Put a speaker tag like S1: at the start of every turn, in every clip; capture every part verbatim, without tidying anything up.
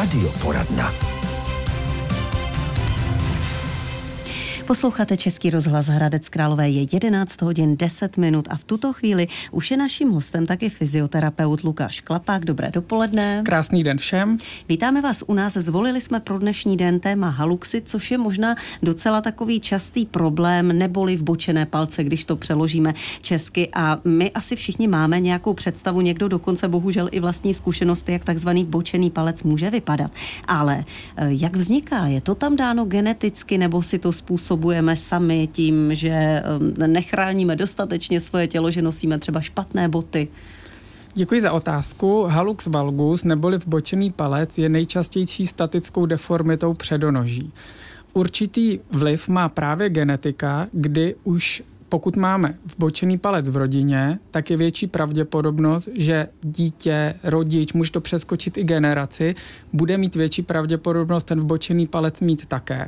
S1: Radioporadna.
S2: Posloucháte Český rozhlas Hradec Králové, je jedenáct hodin deset minut a v tuto chvíli už je naším hostem taky fyzioterapeut Lukáš Klapák. Dobré dopoledne.
S3: Krásný den všem.
S2: Vítáme vás u nás. Zvolili jsme pro dnešní den téma haluxy, což je možná docela takový častý problém, neboli vbočené palce, když to přeložíme česky. A my asi všichni máme nějakou představu, někdo dokonce bohužel i vlastní zkušenosti, jak takzvaný vbočený palec může vypadat. Ale jak vzniká? Je to tam dáno geneticky, nebo si to způsobuje sami tím, že nechráníme dostatečně svoje tělo, že nosíme třeba špatné boty?
S3: Děkuji za otázku. Hallux valgus neboli vbočený palec je nejčastější statickou deformitou předonoží. Určitý vliv má právě genetika, kdy už pokud máme vbočený palec v rodině, tak je větší pravděpodobnost, že dítě, rodič, může to přeskočit i generaci, bude mít větší pravděpodobnost ten vbočený palec mít také.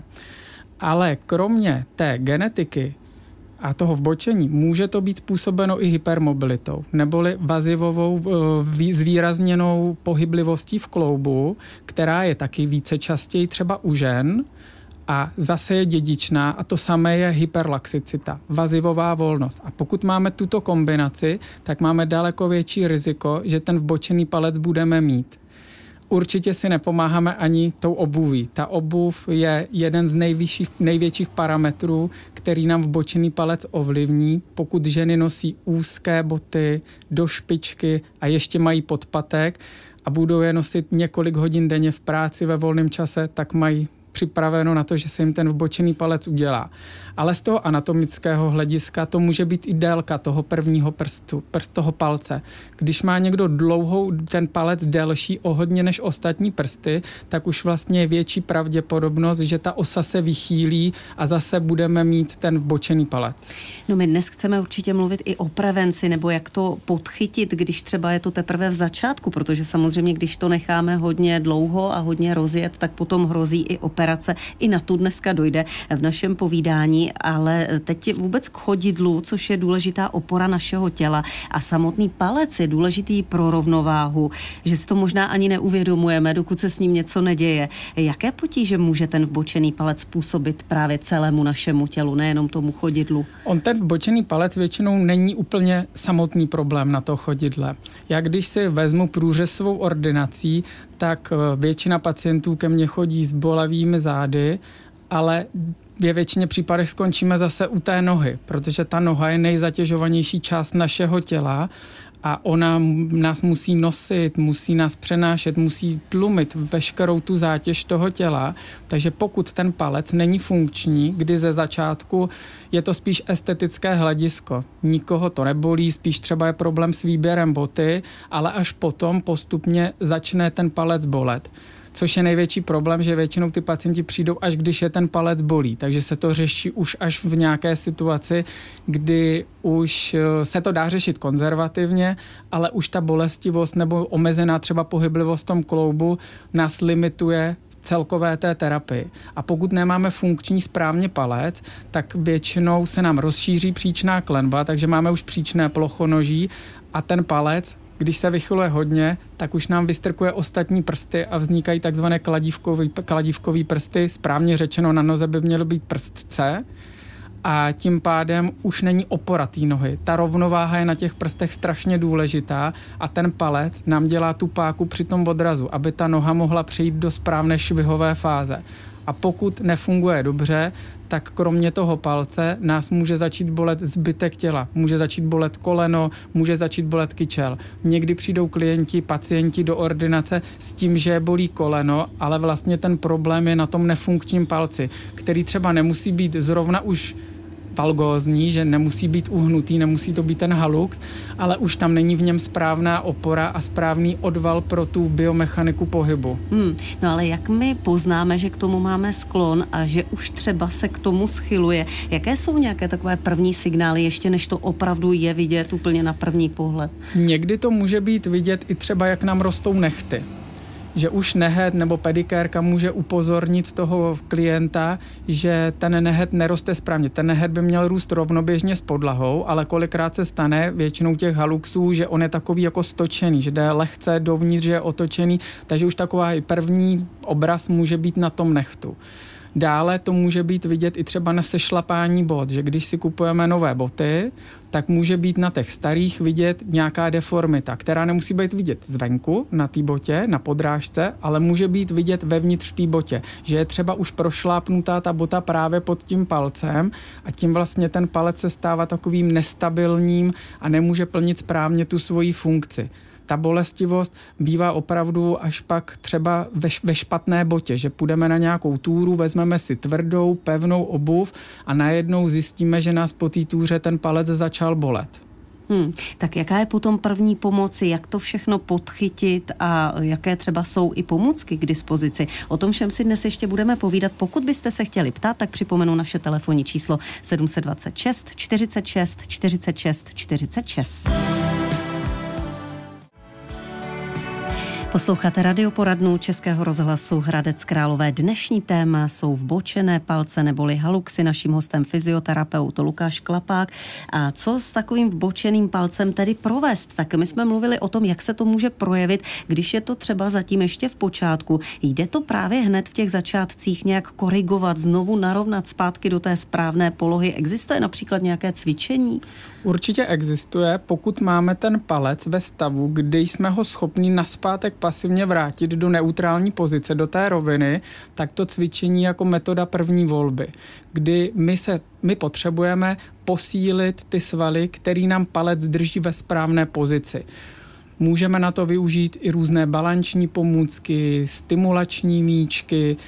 S3: Ale kromě té genetiky a toho vbočení může to být způsobeno i hypermobilitou, neboli vazivovou zvýrazněnou pohyblivostí v kloubu, která je taky více častěji třeba u žen a zase je dědičná a to samé je hyperlaxicita, vazivová volnost. A pokud máme tuto kombinaci, tak máme daleko větší riziko, že ten vbočený palec budeme mít. Určitě si nepomáháme ani tou obuví. Ta obuv je jeden z nejvyšších, největších parametrů, který nám vbočený palec ovlivní. Pokud ženy nosí úzké boty do špičky a ještě mají podpatek a budou je nosit několik hodin denně v práci ve volném čase, tak mají připraveno na to, že se jim ten vbočený palec udělá. Ale z toho anatomického hlediska to může být i délka toho prvního prstu, prst toho palce. Když má někdo dlouhou ten palec delší o hodně než ostatní prsty, tak už vlastně je větší pravděpodobnost, že ta osa se vychýlí a zase budeme mít ten vbočený palec.
S2: No my dnes chceme určitě mluvit i o prevenci, nebo jak to podchytit, když třeba je to teprve v začátku, protože samozřejmě, když to necháme hodně dlouho a hodně rozjet, tak potom hrozí i operace. I na tu dneska dojde v našem povídání, ale teď vůbec k chodidlu, což je důležitá opora našeho těla a samotný palec je důležitý pro rovnováhu, že si to možná ani neuvědomujeme, dokud se s ním něco neděje. Jaké potíže může ten vbočený palec způsobit právě celému našemu tělu, nejenom tomu chodidlu?
S3: On ten vbočený palec většinou není úplně samotný problém na to chodidle. Já když si vezmu průřezovou ordinací, tak většina pacientů ke mně chodí s bolavými zády, ale ve většině případech skončíme zase u té nohy, protože ta noha je nejzatěžovanější část našeho těla a ona nás musí nosit, musí nás přenášet, musí tlumit veškerou tu zátěž toho těla. Takže pokud ten palec není funkční, kdy ze začátku je to spíš estetické hledisko. Nikoho to nebolí, spíš třeba je problém s výběrem boty, ale až potom postupně začne ten palec bolet. Což je největší problém, že většinou ty pacienti přijdou, až když je ten palec bolí. Takže se to řeší už až v nějaké situaci, kdy už se to dá řešit konzervativně, ale už ta bolestivost nebo omezená třeba pohyblivost v tom kloubu nás limituje celkové té terapii. A pokud nemáme funkční správně palec, tak většinou se nám rozšíří příčná klenba, takže máme už příčné plochonoží a ten palec, když se vychyluje hodně, tak už nám vystrkuje ostatní prsty a vznikají takzvané kladívkový, kladívkový prsty. Správně řečeno na noze by měl být prst C a tím pádem už není opora té nohy. Ta rovnováha je na těch prstech strašně důležitá a ten palec nám dělá tu páku při tom odrazu, aby ta noha mohla přejít do správné švihové fáze. A pokud nefunguje dobře, tak kromě toho palce nás může začít bolet zbytek těla. Může začít bolet koleno, může začít bolet kyčel. Někdy přijdou klienti, pacienti do ordinace s tím, že bolí koleno, ale vlastně ten problém je na tom nefunkčním palci, který třeba nemusí být zrovna už valgózní, že nemusí být uhnutý, nemusí to být ten hallux, ale už tam není v něm správná opora a správný odval pro tu biomechaniku pohybu.
S2: Hmm, no ale jak my poznáme, že k tomu máme sklon a že už třeba se k tomu schyluje? Jaké jsou nějaké takové první signály, ještě než to opravdu je vidět úplně na první pohled?
S3: Někdy to může být vidět i třeba, jak nám rostou nehty. že už nehet nebo pedikérka může upozornit toho klienta, že ten nehet neroste správně. Ten nehet by měl růst rovnoběžně s podlahou, ale kolikrát se stane většinou těch haluxů, že on je takový jako stočený, že jde lehce dovnitř, že je otočený, takže už taková i první obraz může být na tom nehtu. Dále to může být vidět i třeba na sešlapání bot, že když si kupujeme nové boty, tak může být na těch starých vidět nějaká deformita, která nemusí být vidět zvenku na té botě, na podrážce, ale může být vidět vevnitř té botě, že je třeba už prošlápnutá ta bota právě pod tím palcem a tím vlastně ten palec se stává takovým nestabilním a nemůže plnit správně tu svoji funkci. Ta bolestivost bývá opravdu až pak třeba ve, ve špatné botě, že půjdeme na nějakou túru, vezmeme si tvrdou, pevnou obuv a najednou zjistíme, že nás po té túře ten palec začal bolet.
S2: Hmm, tak jaká je potom první pomoci, jak to všechno podchytit a jaké třeba jsou i pomůcky k dispozici? O tom všem si dnes ještě budeme povídat. Pokud byste se chtěli ptát, tak připomenu naše telefonní číslo sedm set dvacet šest čtyřicet šest čtyřicet šest čtyřicet šest. Posloucháte radioporadnu Českého rozhlasu Hradec Králové. Dnešní téma jsou vbočené palce neboli haluxy. Naším hostem fyzioterapeut Lukáš Klapák. A co s takovým vbočeným palcem tedy provést? Tak my jsme mluvili o tom, jak se to může projevit, když je to třeba zatím ještě v počátku. Jde to právě hned v těch začátcích nějak korigovat, znovu narovnat zpátky do té správné polohy? Existuje například nějaké cvičení?
S3: Určitě existuje, pokud máme ten palec ve stavu, kdy jsme ho schopni nazpátek pasivně vrátit do neutrální pozice, do té roviny, tak to cvičení jako metoda první volby, kdy my, se, my potřebujeme posílit ty svaly, který nám palec drží ve správné pozici. Můžeme na to využít i různé balanční pomůcky, stimulační míčky,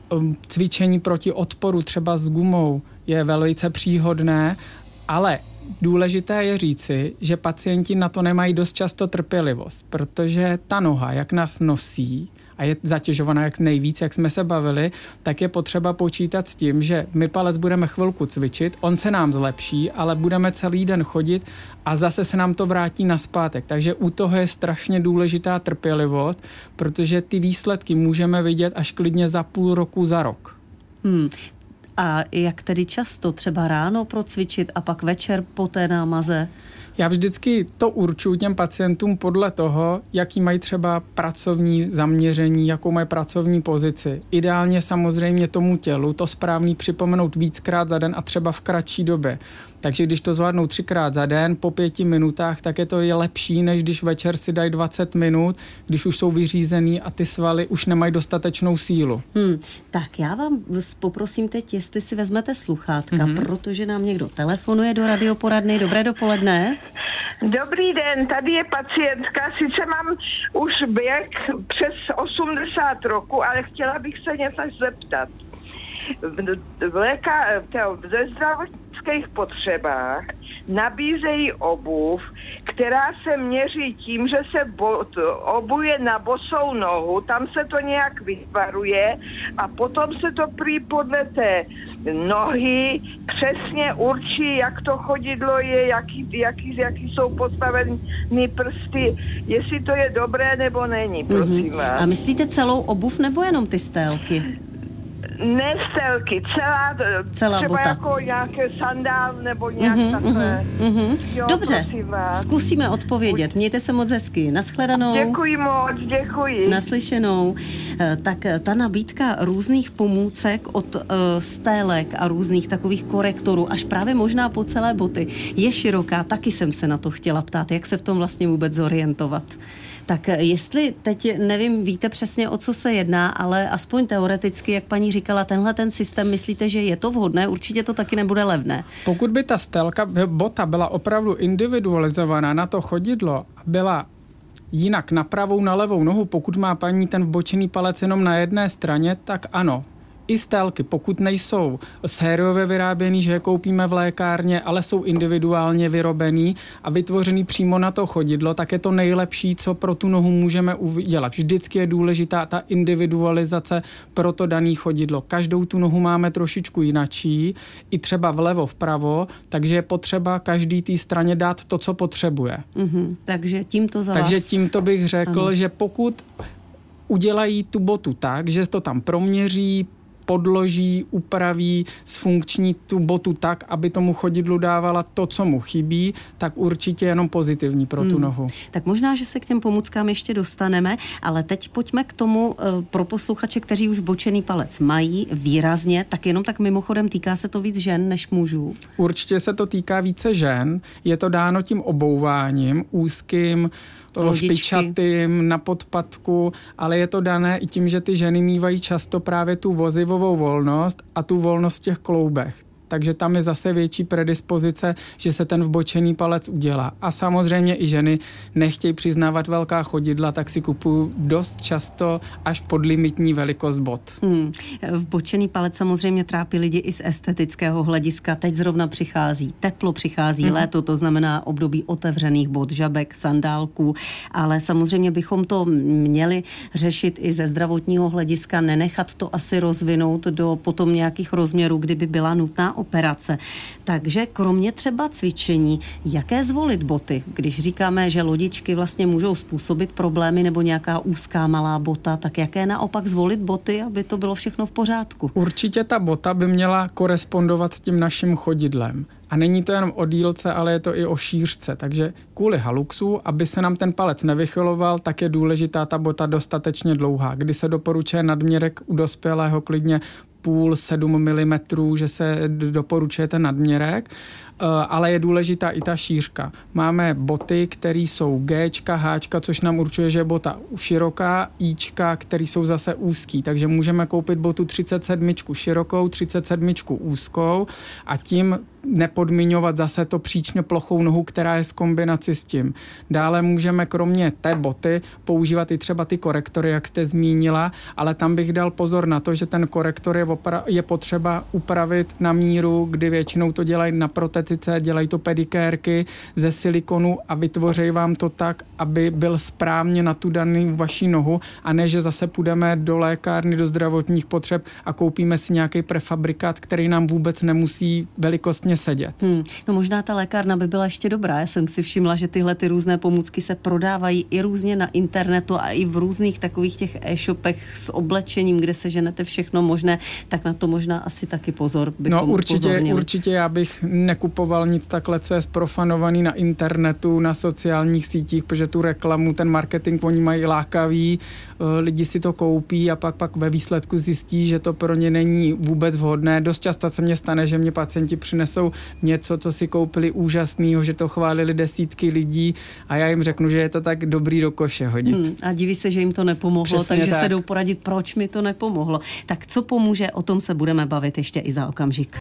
S3: cvičení proti odporu třeba s gumou je velice příhodné, ale důležité je říci, že pacienti na to nemají dost často trpělivost, protože ta noha, jak nás nosí a je zatěžovaná jak nejvíc, jak jsme se bavili, tak je potřeba počítat s tím, že my palec budeme chvilku cvičit, on se nám zlepší, ale budeme celý den chodit a zase se nám to vrátí nazpátek. Takže u toho je strašně důležitá trpělivost, protože ty výsledky můžeme vidět až klidně za půl roku, za rok.
S2: Hmm. A jak tedy často? Třeba ráno procvičit a pak večer po té námaze?
S3: Já vždycky to určuji těm pacientům podle toho, jaký mají třeba pracovní zaměření, jakou mají pracovní pozici. Ideálně samozřejmě tomu tělu to správný připomenout víckrát za den a třeba v kratší době. Takže když to zvládnou třikrát za den po pěti minutách, tak je to je lepší, než když večer si dají dvacet minut, když už jsou vyřízený a ty svaly už nemají dostatečnou sílu.
S2: Hmm, tak já vám poprosím teď, jestli si vezmete sluchátka, mm-hmm. protože nám někdo telefonuje do radioporadny. Dobré dopoledne.
S1: Dobrý den, tady je pacientka, sice mám už věk přes osmdesát roku, ale chtěla bych se něco zeptat. V léka, ze zdravotnických potřebách nabízejí obuv, která se měří tím, že se bo, obuje na bosou nohu, tam se to nějak vytvaruje a potom se to prý podle té nohy přesně určí, jak to chodidlo je, jaký, jaký, jaký jsou postaveny prsty, jestli to je dobré nebo není, prosím vás.
S2: Mm-hmm. A myslíte celou obuv nebo jenom ty stélky?
S1: Ne stélky, celá,
S2: celá
S1: třeba
S2: bota.
S1: Jako nějaké sandál nebo nějak
S2: mm-hmm,
S1: takové.
S2: Mm-hmm.
S1: Jo,
S2: dobře, zkusíme odpovědět. Mějte se moc hezky. Naschledanou.
S1: Děkuji moc, děkuji.
S2: Naslyšenou. Tak ta nabídka různých pomůcek od uh, stélek a různých takových korektorů, až právě možná po celé boty, je široká. Taky jsem se na to chtěla ptát, jak se v tom vlastně vůbec zorientovat. Tak jestli teď, nevím, víte přesně, o co se jedná, ale aspoň teoreticky, jak paní říkala, tenhle ten systém, myslíte, že je to vhodné? Určitě to taky nebude levné.
S3: Pokud by ta stélka bota byla opravdu individualizovaná na to chodidlo a byla jinak na pravou, na levou nohu, pokud má paní ten vbočený palec jenom na jedné straně, tak ano. I stélky, pokud nejsou sériově vyráběný, že je koupíme v lékárně, ale jsou individuálně vyrobený a vytvořený přímo na to chodidlo, tak je to nejlepší, co pro tu nohu můžeme udělat. Vždycky je důležitá ta individualizace pro to dané chodidlo. Každou tu nohu máme trošičku jinačí, i třeba vlevo, vpravo, takže je potřeba každý té straně dát to, co potřebuje.
S2: Mm-hmm. Takže tímto za
S3: Takže
S2: vás...
S3: tímto bych řekl, ano. že pokud udělají tu botu tak, že to tam proměří, podloží, upraví, zfunkční tu botu tak, aby tomu chodidlu dávala to, co mu chybí, tak určitě jenom pozitivní pro tu hmm. nohu.
S2: Tak možná, že se k těm pomůckám ještě dostaneme, ale teď pojďme k tomu pro posluchače, kteří už bočený palec mají výrazně, tak jenom tak mimochodem týká se to víc žen než mužů?
S3: Určitě se to týká více žen. Je to dáno tím obouváním, úzkým, špičatým, na podpatku, ale je to dané i tím, že ty ženy mívají často právě tu vozivovou volnost a tu volnost v těch kloubech. Takže tam je zase větší predispozice, že se ten vbočený palec udělá. A samozřejmě i ženy nechtějí přiznávat velká chodidla, tak si kupují dost často až podlimitní velikost bot. Hmm.
S2: Vbočený palec samozřejmě trápí lidi i z estetického hlediska. Teď zrovna přichází teplo, přichází hmm. léto, to znamená období otevřených bot, žabek, sandálků, ale samozřejmě bychom to měli řešit i ze zdravotního hlediska, nenechat to asi rozvinout do potom nějakých rozměrů, kdyby byla nutná operace. Takže kromě třeba cvičení, jaké zvolit boty? Když říkáme, že lodičky vlastně můžou způsobit problémy nebo nějaká úzká malá bota, tak jaké naopak zvolit boty, aby to bylo všechno v pořádku?
S3: Určitě ta bota by měla korespondovat s tím naším chodidlem. A není to jenom o dílce, ale je to i o šířce. Takže kvůli haluxu, aby se nám ten palec nevychyloval, tak je důležitá ta bota dostatečně dlouhá. Kdy se doporučuje nadměrek u dospělého klidně půl, sedm milimetrů, že se doporučuje ten nadměrek, ale je důležitá i ta šířka. Máme boty, které jsou Gčka, Hčka, což nám určuje, že je bota široká, Ička, které jsou zase úzký, takže můžeme koupit botu třicet sedm širokou, třicet sedm úzkou a tím nepodmiňovat zase to příčně plochou nohu, která je s kombinaci s tím. Dále můžeme kromě té boty používat i třeba ty korektory, jak jste zmínila, ale tam bych dal pozor na to, že ten korektor je, opra- je potřeba upravit na míru, kdy většinou to dělají na protetice, dělají to pedikérky ze silikonu a vytvoří vám to tak, aby byl správně na tu danou vaši nohu a ne, že zase půjdeme do lékárny, do zdravotních potřeb a koupíme si nějaký prefabrikát, který nám vůbec nemusí velikostně sedět. Hmm.
S2: No možná ta lékárna by byla ještě dobrá. Já jsem si všimla, že tyhle ty různé pomůcky se prodávají i různě na internetu a i v různých takových těch e-shopech s oblečením, kde se ženete všechno možné, tak na to možná asi taky pozor bychom
S3: No určitě,
S2: upozornili.
S3: určitě já bych nekupoval nic takhle, co je zprofanovaný na internetu, na sociálních sítích, protože tu reklamu, ten marketing, oni mají lákavý, lidi si to koupí a pak, pak ve výsledku zjistí, že to pro ně není vůbec vhodné. Dost často se mně stane, že mě pacienti přinesou něco, co si koupili úžasného, že to chválili desítky lidí a já jim řeknu, že je to tak dobrý do koše hodit. Hmm,
S2: a diví se, že jim to nepomohlo, přesně takže tak. Se jdou poradit, proč mi to nepomohlo. Tak co pomůže, o tom se budeme bavit ještě i za okamžik.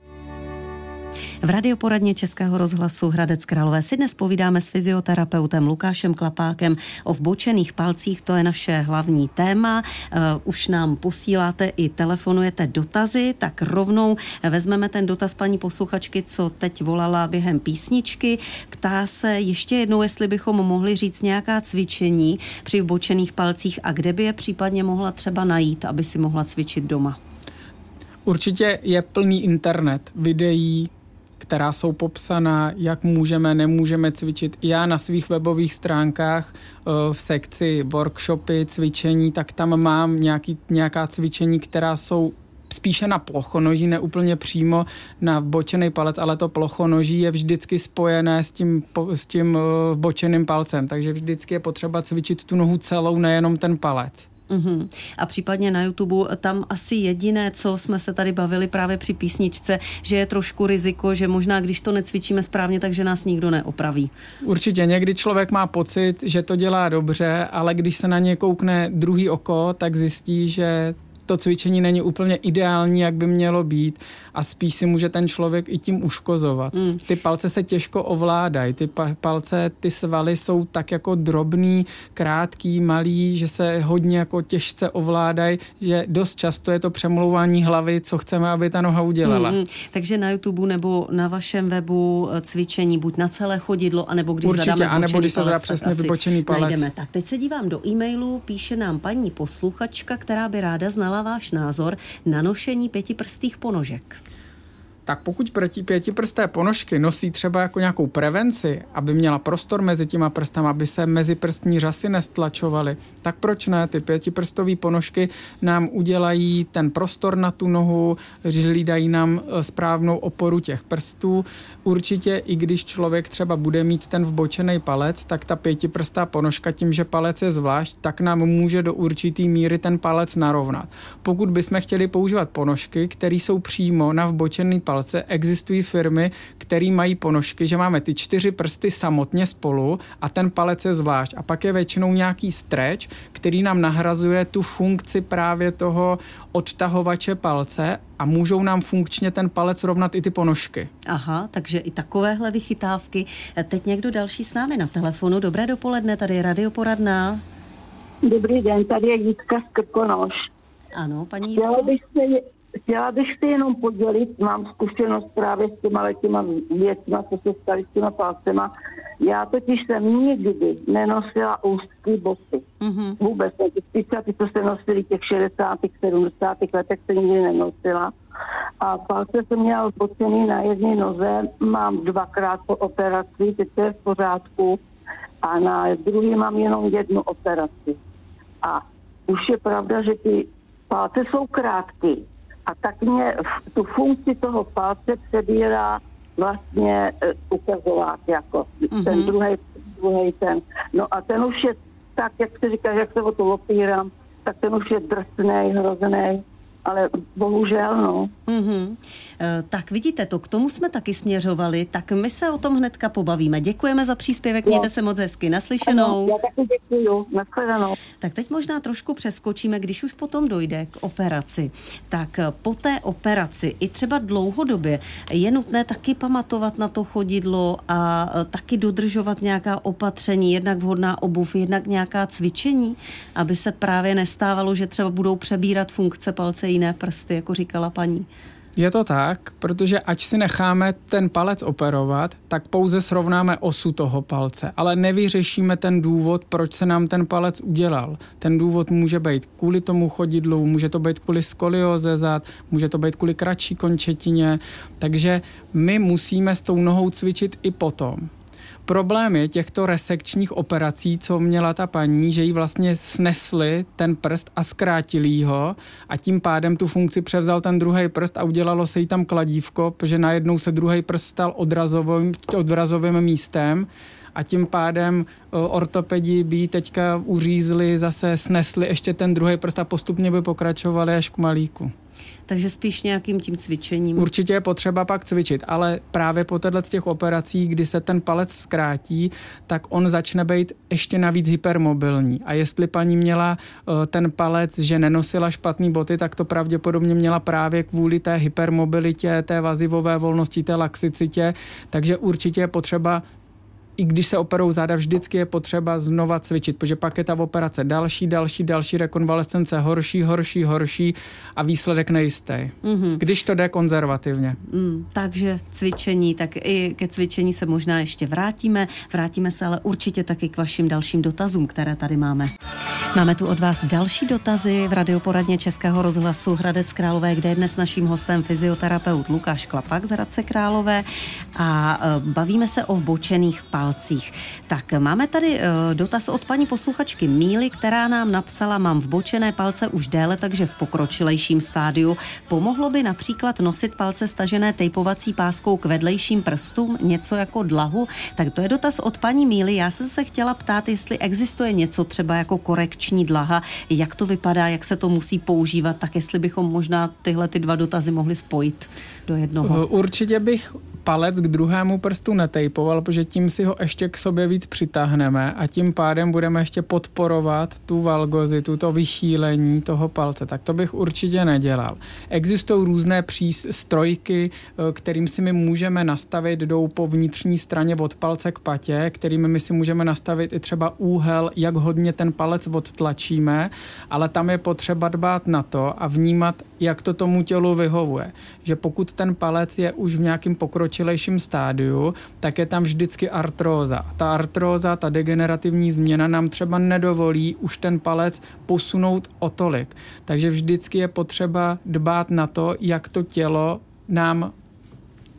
S2: V radioporadně Českého rozhlasu Hradec Králové si dnes povídáme s fyzioterapeutem Lukášem Klapákem o vbočených palcích, to je naše hlavní téma. Uh, už nám posíláte i telefonujete dotazy, tak rovnou vezmeme ten dotaz paní posluchačky, co teď volala během písničky. Ptá se ještě jednou, jestli bychom mohli říct nějaká cvičení při vbočených palcích a kde by je případně mohla třeba najít, aby si mohla cvičit doma.
S3: Určitě je plný internet videí, která jsou popsaná, jak můžeme, nemůžeme cvičit. Já na svých webových stránkách v sekci workshopy, cvičení, tak tam mám nějaký, nějaká cvičení, která jsou spíše na plochonoží, ne úplně přímo na vbočený palec, ale to plochonoží je vždycky spojené s tím, s tím vbočeným palcem, takže vždycky je potřeba cvičit tu nohu celou, nejenom ten palec.
S2: Uhum. A případně na YouTube tam asi jediné, co jsme se tady bavili právě při písničce, že je trošku riziko, že možná když to necvičíme správně, takže nás nikdo neopraví.
S3: Určitě někdy člověk má pocit, že to dělá dobře, ale když se na ně koukne druhý oko, tak zjistí, že to cvičení není úplně ideální, jak by mělo být a spíš si může ten člověk i tím uškozovat. Mm. Ty palce se těžko ovládají, ty pa- palce, ty svaly jsou tak jako drobný, krátký, malý, že se hodně jako těžce ovládají, že dost často je to přemlouvání hlavy, co chceme, aby ta noha udělala. Mm.
S2: Takže na YouTube nebo na vašem webu cvičení buď na celé chodidlo, anebo když
S3: určitě,
S2: zadáme
S3: anebo když se
S2: palec,
S3: dá přesně vybočený palec.
S2: Najdeme. Tak teď se dívám do e-mailu, píše nám paní posluchačka, která by ráda znala váš názor na nošení pětiprstých ponožek.
S3: tak pokud pětiprsté ponožky nosí třeba jako nějakou prevenci, aby měla prostor mezi těma prstama, aby se meziprstní řasy nestlačovaly, tak proč ne? Ty pětiprstové ponožky nám udělají ten prostor na tu nohu, hlídají nám správnou oporu těch prstů. Určitě, i když člověk třeba bude mít ten vbočený palec, tak ta pětiprstá ponožka tím, že palec je zvlášť, tak nám může do určitý míry ten palec narovnat. Pokud bychom chtěli používat ponožky, které jsou přímo na vbočený palce, existují firmy, které mají ponožky, že máme ty čtyři prsty samotně spolu a ten palec je zvlášť. A pak je většinou nějaký stretch, který nám nahrazuje tu funkci právě toho odtahovače palce a můžou nám funkčně ten palec rovnat i ty ponožky.
S2: Aha, takže i takovéhle vychytávky. Teď někdo další s námi na telefonu. Dobré dopoledne, tady je radioporadna.
S4: Dobrý den, tady je Jitka z Krkonoš.
S2: Ano, paní Jitko.
S4: Chtěla bych se, chtěla bych se jenom podělit, mám zkušenost právě s těma letíma věcma, co se staly s těma palcema. Já totiž jsem nikdy nenosila úzký boty. Mm-hmm. Vůbec ne. Ty špičaty, co se nosily těch šedesátých, sedmdesátých letech, se nikdy nenosila. A palce jsem měla zbočený na jedné noze, mám dvakrát po operaci, teď to je v pořádku. A na druhý mám jenom jednu operaci. A už je pravda, že ty palce jsou krátké. A tak mě tu funkci toho palce přebírá vlastně uh, ukazovák, jako mm-hmm. ten druhý, druhý ten. No a ten už je tak, jak se říká, jak se o to opírám, tak ten už je drsnej, hroznej. Ale bohužel, no.
S2: Mm-hmm. E, tak vidíte to, k tomu jsme taky směřovali, tak my se o tom hnedka pobavíme. Děkujeme za příspěvek, mějte se moc hezky. Naslyšenou.
S4: Ano, já taky děkuju. Nashledanou.
S2: Tak teď možná trošku přeskočíme, když už potom dojde k operaci. Tak po té operaci i třeba dlouhodobě je nutné taky pamatovat na to chodidlo a taky dodržovat nějaká opatření, jednak vhodná obuv, jednak nějaká cvičení, aby se právě nestávalo, že třeba budou přebírat funkce palce jiné prsty, jako říkala paní.
S3: Je to tak, protože ať si necháme ten palec operovat, tak pouze srovnáme osu toho palce, ale nevyřešíme ten důvod, proč se nám ten palec udělal. Ten důvod může být kvůli tomu chodidlu, může to být kvůli skolióze zad, může to být kvůli kratší končetině, takže my musíme s tou nohou cvičit i potom. Problém je těchto resekčních operací, co měla ta paní, že jí vlastně snesli ten prst a zkrátili ho a tím pádem tu funkci převzal ten druhý prst a udělalo se jí tam kladívko, protože najednou se druhý prst stal odrazovým, odrazovým místem a tím pádem ortopedi by teďka uřízli, zase snesli ještě ten druhý prst a postupně by pokračovali až k malíku.
S2: Takže spíš nějakým tím cvičením.
S3: Určitě je potřeba pak cvičit, ale právě po této těch operacích, kdy se ten palec zkrátí, tak on začne být ještě navíc hypermobilní. A jestli paní měla ten palec, že nenosila špatný boty, tak to pravděpodobně měla právě kvůli té hypermobilitě, té vazivové volnosti, té laxicitě. Takže určitě je potřeba, i když se operou záda, vždycky je potřeba znova cvičit, protože pak je ta operace další, další, další rekonvalescence, horší, horší, horší a výsledek nejistý. Mm-hmm. Když to jde konzervativně.
S2: Mm, takže cvičení, tak i ke cvičení se možná ještě vrátíme. Vrátíme se ale určitě taky k vašim dalším dotazům, které tady máme. Máme tu od vás další dotazy v radioporadně Českého rozhlasu Hradec Králové, kde je dnes naším hostem fyzioterapeut Lukáš Klapak z Hradce Králové a bavíme se o vbočených palcích. Tak máme tady uh, dotaz od paní posluchačky Míly, která nám napsala: mám vbočené palce už déle, takže v pokročilejším stádiu. Pomohlo by například nosit palce stažené tejpovací páskou k vedlejším prstům, něco jako dlahu? Tak to je dotaz od paní Míly. Já jsem se chtěla ptát, jestli existuje něco třeba jako korekční dlaha, jak to vypadá, jak se to musí používat, tak jestli bychom možná tyhle ty dva dotazy mohli spojit do jednoho.
S3: Určitě bych palec k druhému prstu netejpoval, protože tím si ho ještě k sobě víc přitáhneme a tím pádem budeme ještě podporovat tu valgozitu, to vychýlení toho palce. Tak to bych určitě nedělal. Existují různé přístrojky, kterým si my můžeme nastavit, jdou po vnitřní straně od palce k patě, kterými my si můžeme nastavit i třeba úhel, jak hodně ten palec odtlačíme, ale tam je potřeba dbát na to a vnímat, jak to tomu tělu vyhovuje. Že pokud ten palec je už v nějakém pokročilejším stádiu, tak je tam vždycky artróza. Ta artróza, ta degenerativní změna nám třeba nedovolí už ten palec posunout o tolik. Takže vždycky je potřeba dbát na to, jak to tělo nám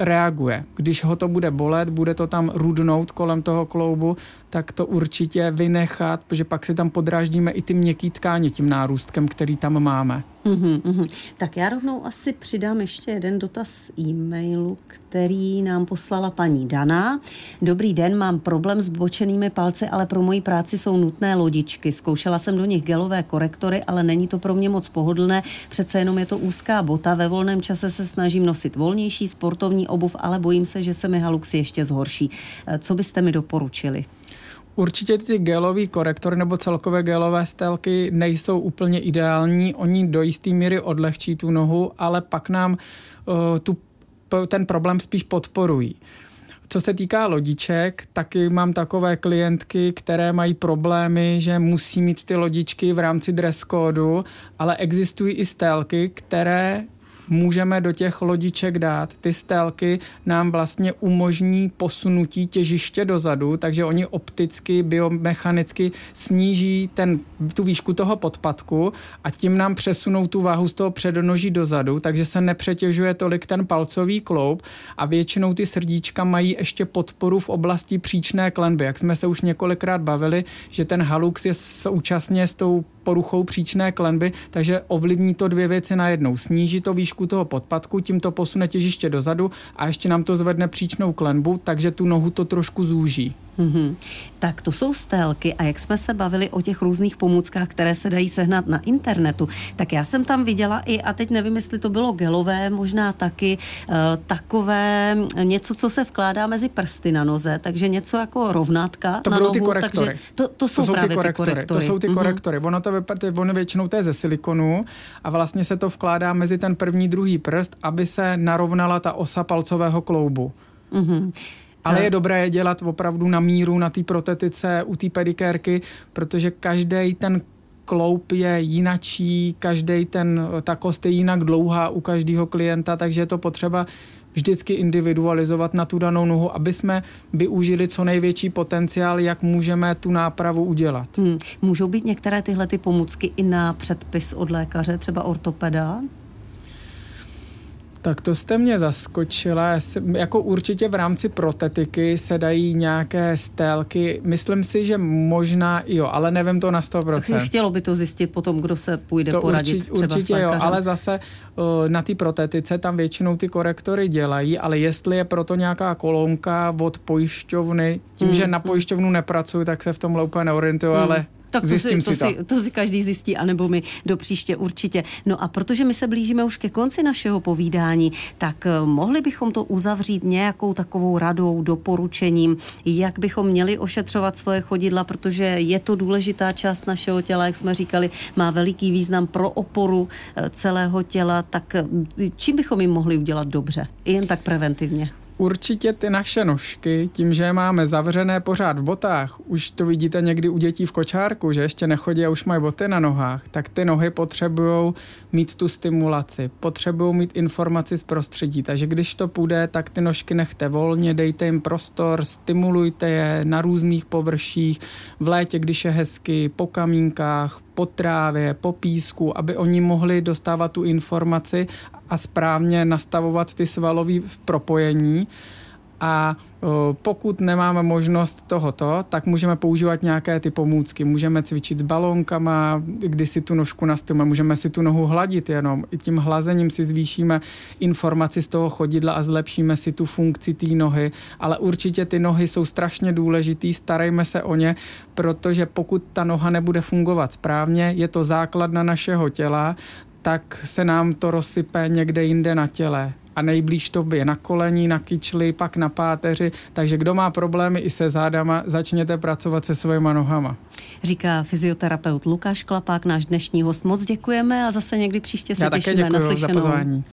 S3: reaguje. Když ho to bude bolet, bude to tam rudnout kolem toho kloubu, tak to určitě vynechat, protože pak si tam podráždíme i ty měkký tkáně tím nárůstkem, který tam máme.
S2: Uhum, uhum. Tak já rovnou asi přidám ještě jeden dotaz e-mailu, který nám poslala paní Dana. Dobrý den, mám problém s bočenými palci, ale pro moji práci jsou nutné lodičky. Zkoušela jsem do nich gelové korektory, ale není to pro mě moc pohodlné. Přece jenom je to úzká bota. Ve volném čase se snažím nosit volnější sportovní obuv, ale bojím se, že se mi halux ještě zhorší. Co byste mi doporučili?
S3: Určitě ty gelový korektory nebo celkové gelové stélky nejsou úplně ideální. Oni do jisté míry odlehčí tu nohu, ale pak nám uh, tu, ten problém spíš podporují. Co se týká lodiček, taky mám takové klientky, které mají problémy, že musí mít ty lodičky v rámci dress kódu, ale existují i stélky, které můžeme do těch lodiček dát. Ty stélky nám vlastně umožní posunutí těžiště dozadu, takže oni opticky, biomechanicky sníží ten, tu výšku toho podpatku a tím nám přesunou tu váhu z toho přednoží dozadu, takže se nepřetěžuje tolik ten palcový kloub a většinou ty srdíčka mají ještě podporu v oblasti příčné klenby. Jak jsme se už několikrát bavili, že ten halux je současně s tou poruchou příčné klenby, takže ovlivní to dvě věci najednou. Sníží to výšku toho podpatku, tím to posune těžiště dozadu a ještě nám to zvedne příčnou klenbu, takže tu nohu to trošku zúží.
S2: Mm-hmm. Tak to jsou stélky a jak jsme se bavili o těch různých pomůckách, které se dají sehnat na internetu, tak já jsem tam viděla i, a teď nevím, jestli to bylo gelové, možná taky, uh, takové něco, co se vkládá mezi prsty na noze, takže něco jako rovnátka
S3: to
S2: na
S3: budou
S2: nohu.
S3: Ty korektory.
S2: Takže to, to, jsou to jsou právě ty korektory. Ty korektory.
S3: To jsou ty mm-hmm. korektory. Ono to vypadá, ono většinou to je ze silikonu a vlastně se to vkládá mezi ten první, druhý prst, aby se narovnala ta osa palcového kloubu.
S2: Mm-hmm.
S3: Ale je dobré je dělat opravdu na míru, na té protetice, u té pedikérky, protože každý ten kloub je jinačí, každý ten, ta kost je jinak dlouhá u každého klienta, takže je to potřeba vždycky individualizovat na tu danou nohu, aby jsme využili co největší potenciál, jak můžeme tu nápravu udělat.
S2: Hmm. Můžou být některé tyhle ty pomůcky i na předpis od lékaře, třeba ortopeda?
S3: Tak to jste mě zaskočila. Jako určitě v rámci protetiky se dají nějaké stélky. Myslím si, že možná jo, ale nevím to na sto procent.
S2: Chtělo by to zjistit potom, kdo se půjde
S3: to
S2: poradit
S3: určitě,
S2: třeba
S3: určitě
S2: s lékařem.
S3: jo, ale zase na té protetice tam většinou ty korektory dělají, ale jestli je proto nějaká kolonka od pojišťovny, tím, hmm. že na pojišťovnu nepracuju, tak se v tomhle úplně neorientuju, hmm. ale
S2: tak to si, to, si, to si každý zjistí, anebo my do příště určitě. No a protože my se blížíme už ke konci našeho povídání, tak mohli bychom to uzavřít nějakou takovou radou, doporučením, jak bychom měli ošetřovat svoje chodidla, protože je to důležitá část našeho těla, jak jsme říkali, má veliký význam pro oporu celého těla, tak čím bychom jim mohli udělat dobře? I jen tak preventivně.
S3: Určitě ty naše nožky, tím, že je máme zavřené pořád v botách, už to vidíte někdy u dětí v kočárku, že ještě nechodí a už mají boty na nohách, tak ty nohy potřebují mít tu stimulaci, potřebují mít informaci z prostředí, takže když to půjde, tak ty nožky nechte volně, dejte jim prostor, stimulujte je na různých površích, v létě, když je hezky, po kamínkách, po trávě, po písku, aby oni mohli dostávat tu informaci a správně nastavovat ty svalové propojení. A pokud nemáme možnost tohoto, tak můžeme používat nějaké ty pomůcky. Můžeme cvičit s balónkama, kdy si tu nožku nastavíme, můžeme si tu nohu hladit jenom. I tím hlazením si zvýšíme informaci z toho chodidla a zlepšíme si tu funkci té nohy. Ale určitě ty nohy jsou strašně důležitý, starejme se o ně, protože pokud ta noha nebude fungovat správně, je to základna našeho těla, tak se nám to rozsype někde jinde na těle. A nejblíž to je na kolení, na kyčli, pak na páteři. Takže kdo má problémy i se zádama, začněte pracovat se svýma nohama.
S2: Říká fyzioterapeut Lukáš Klapák, náš dnešní host. Moc děkujeme a zase někdy příště se
S3: Já
S2: těšíme.
S3: Já také děkuji
S2: naslyšenou.
S3: za pozvání.